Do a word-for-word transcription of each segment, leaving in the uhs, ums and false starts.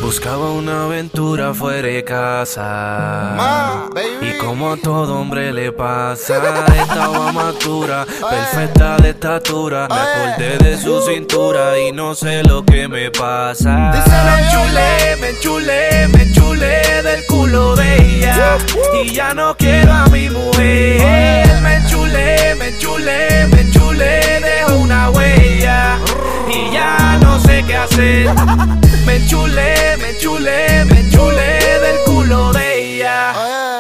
Buscaba una aventura fuera de casa, Ma, baby. y como a todo hombre le pasa, estaba madura, perfecta de estatura. Me acordé de su cintura y no sé lo que me pasa. Me enchulé, me enchulé, me enchulé del culo de ella, y ya no quiero a mi mujer. Me enchulé, me enchulé, me enchulé, dejo una huella y ya no sé qué hacer. Me enchulé, me enchulé, me enchulé del culo de ella.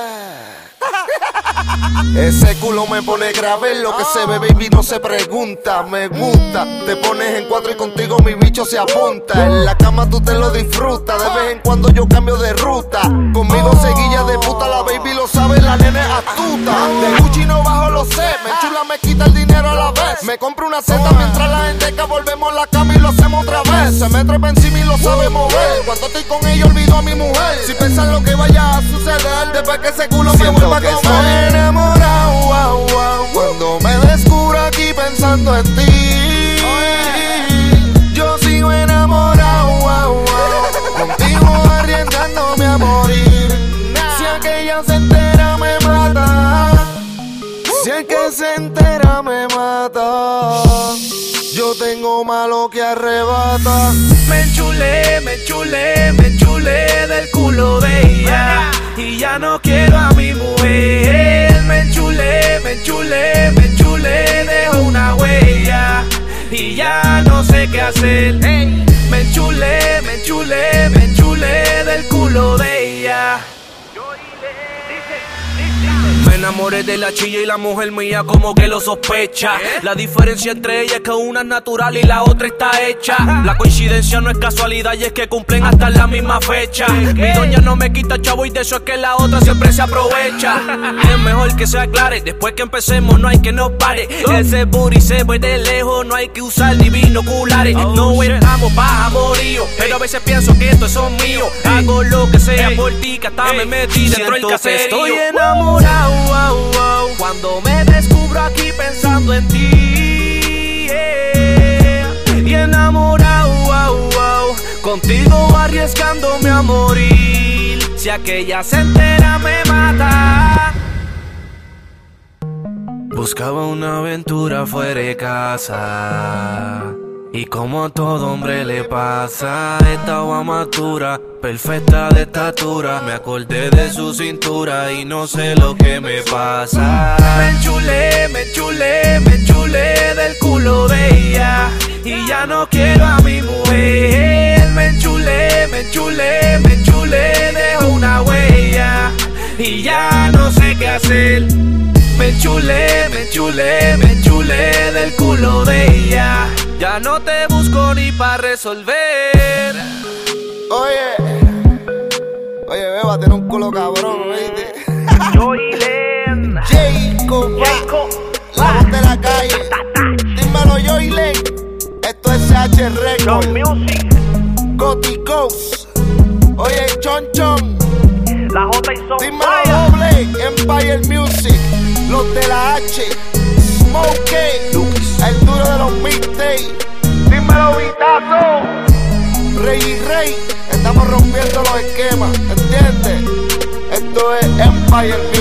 Ese culo me pone grave, lo que se ve, baby, no se pregunta. Me gusta, te pones en cuatro y contigo mi bicho se apunta. En la cama tú te lo disfrutas, de vez en cuando yo cambio de ruta. Conmigo seguilla de puta, la baby lo sabe, la nena es astuta. De Gucci no bajo, lo sé, me enchula, me quita el dinero a la vez. Me compro una seta mientras la endeca, volvemos a la cama y lo hacemos otra vez. Se me trepa encima y lo sabe mover, cuando estoy con ella olvido a mi mujer. Si piensan lo que vaya a suceder, después que ese culo me vuelva a comer. Enamorado, wow, wow, cuando me descubro aquí pensando en ti. Yo sigo enamorado, wow, wow, contigo arriesgándome a morir. Si aquella se entera me mata, si el que se entera me mata. Yo tengo malo que arrebata. Me enchulé, me enchulé, me enchulé del culo de ella, y ya no quiero a mi mujer. Me enchulé, me enchulé, me enchulé, dejo una huella y ya no sé qué hacer. Me enchulé, me enchulé, me enchulé del culo de ella. Me enamoré de la chilla y la mujer mía como que lo sospecha. La diferencia entre ellas es que una es natural y la otra está hecha. La coincidencia no es casualidad y es que cumplen hasta la misma fecha. Mi doña no me quita chavo y de eso es que la otra siempre se aprovecha. Es mejor que se aclare, después que empecemos no hay que nos pare. Ese booty se ve de lejos, no hay que usar ni binoculares. No estamos pa' amorío, pero a veces pienso que estos son míos. Hago lo que sea por ti, que hasta me metí dentro del caserío. Estoy enamorado, wow, wow, cuando me descubro aquí pensando en ti, yeah. Y enamorado, wow, wow, contigo arriesgándome a morir. Si aquella se entera me mata. Buscaba una aventura fuera de casa, y como a todo hombre le pasa, estaba madura, perfecta de estatura. Me acordé de su cintura y no sé lo que me pasa. Me enchulé, me enchulé, me enchulé del culo de ella, y ya no quiero a mi mujer. Me enchulé, me enchulé, me enchulé, dejo una huella y ya no sé qué hacer. Me enchulé, me enchulé, me enchulé del culo de ella. Ya no te busco ni pa' resolver. Oye, oye, beba, tiene un culo cabrón, ¿viste? Joylen, Jacob, Jacob, la voz de la calle. Dímelo, Joylen. Esto es C H Record, John Music, Gotti Ghost. Oye, Chon Chon. la J y Son Dímelo, Fire. Doble, Empire Music. Los de la H, Smokey, el duro de los mixtapes. Dímelo, Vitazo. Rey y Rey, estamos rompiendo los esquemas, ¿entiendes? Esto es Empire Music.